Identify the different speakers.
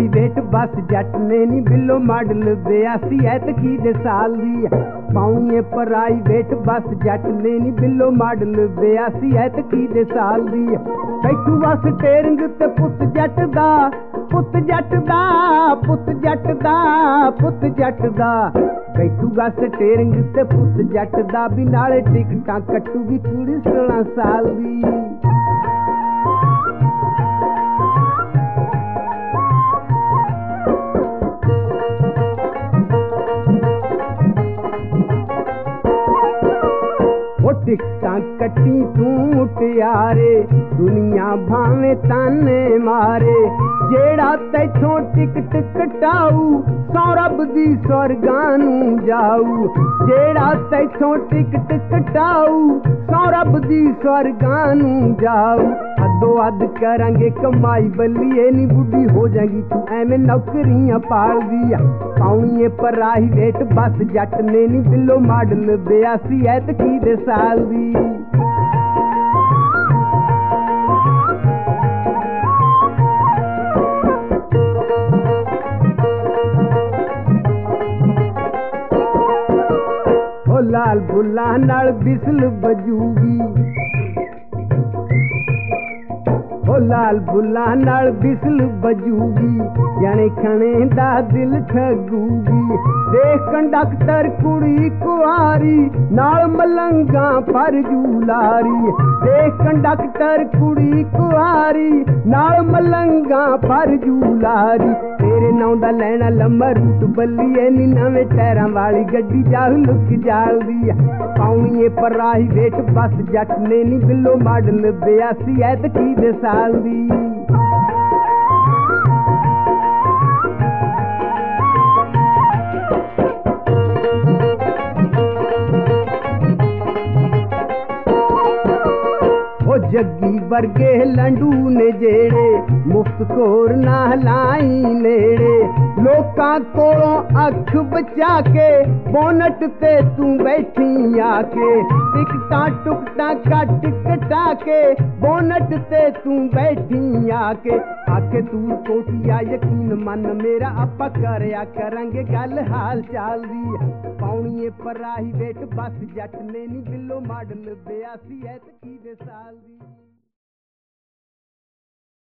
Speaker 1: private bus ਜੱਟ ਨੇ ਨੀ ਬਿੱਲੋ ਮਾਡਲ 82 ਐਤਕੀ ਦੇ ਸਾਲ ਦੀ ਪਾਉਣੀ ਏ ਪ੍ਰਾਈਵੇਟ ਬੱਸ ਜੱਟ ਨੇ ਨੀ ਬਿੱਲੋ ਮਾਡਲ 82 ਐਤਕੀ ਦੇ ਸਾਲ ਦੀ ਬੈਠੂ ਬੱਸ ਸਟੇਰਿੰਗ ਤੇ ਪੁੱਤ ਜੱਟ ਦਾ ਪੁੱਤ ਜੱਟ ਦਾ ਪੁੱਤ ਜੱਟ ਦਾ ਪੁੱਤ ਜੱਟ ਦਾ ਬੈਠੂਗਾ ਸਟੇਰਿੰਗ ਤੇ ਪੁੱਤ ਜੱਟ ਦਾ ਵੀ ਨਾਲੇ ਟਿਕਟਾਂ ਕੱਟੂਗੀ ਕੁੜੀ 16 ਸਾਲ ਦੀ टिकटां कट्टी तू मुटियारे दुनिया भावे ताने मारे जेड़ा तैथों टिकट कटाऊ सौ रब दी स्वर्गां नूं जाऊ जेड़ा तैथों टिकट कटाऊ सौ रब दी स्वर्गां नूं जाऊ अदो अद करांगे कमाई बल्लीए नी बुढ़ी हो जाएगी तू एवें नौकरियां पाल दिया पाउणी प्राइवेट बस जट ने नी बिल्लो मॉडल 82 ऐतकी दे साल दी लाल बुला नाल बिसल बजूगी ओ लाल बुला नाल बिसल बजूगी जाने खने दा दिल ठगूगी देख कंडक्टर कुड़ी कुआरी नाल मलंगा पर जूलारी देख कंडक्टर कुड़ी कुआरी नाल मलंगा पर जूलारी तेरे नाम दा लैना लम्मा रूट बल्लीए नी नवे टैरां वाली गड्डी जाहु लुक जालदी पाउणी प्राइवेट बस जट ने नी बिल्लो मॉडल 82 ऐतकी दे साल दी जग्गी वर्गे लंडू ने जेड़े मुफ्त कोर ना लाई नेड़े लोकां कोलों अख बचा के बोनट ते तू बैठी आके टिकटां टुकटां कट कटा के बोनट ते तू बैठी आके आके तू कोटिया यकीन मन मेरा आपा करया करांगे गल हाल चाल दी पाउणी प्राइवेट बस जट ने नी बिल्लो मॉडल 82 ऐतकी दे साल दी